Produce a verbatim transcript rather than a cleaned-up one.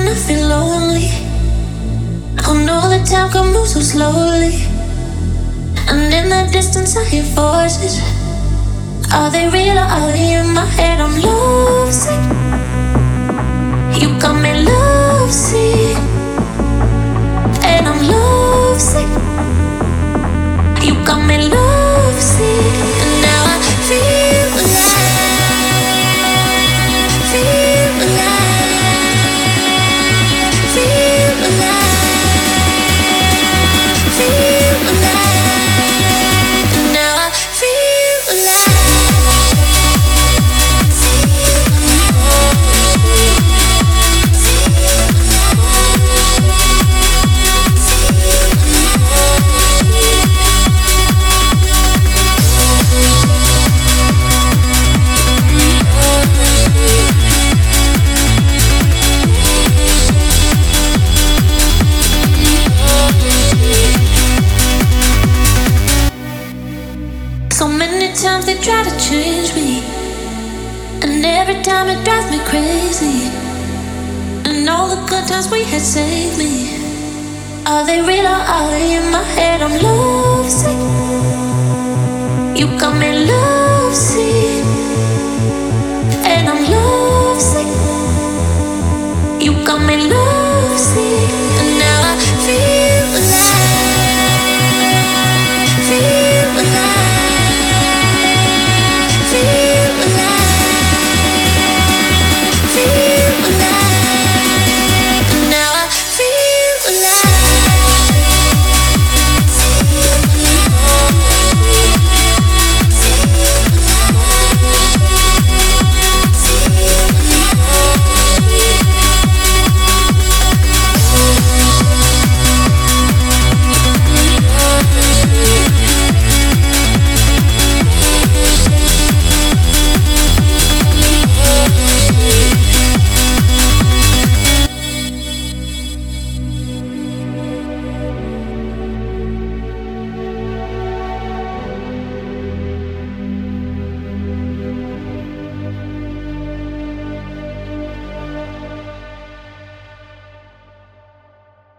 I feel lonely. Oh no, the time can move so slowly. And in the distance I hear voices. Are they real or are they in my head? I'm lovesick. You got me lovesick. And I'm lovesick. You got me lovesick. And now I feel alive. Feel alive. Feel alive. Feel alive. And now I feel alive. So many times they try to change me, and every time it drives me crazy. And all the good times we had saved me. Are they real or are they in my head? I'm lovesick. You got me love.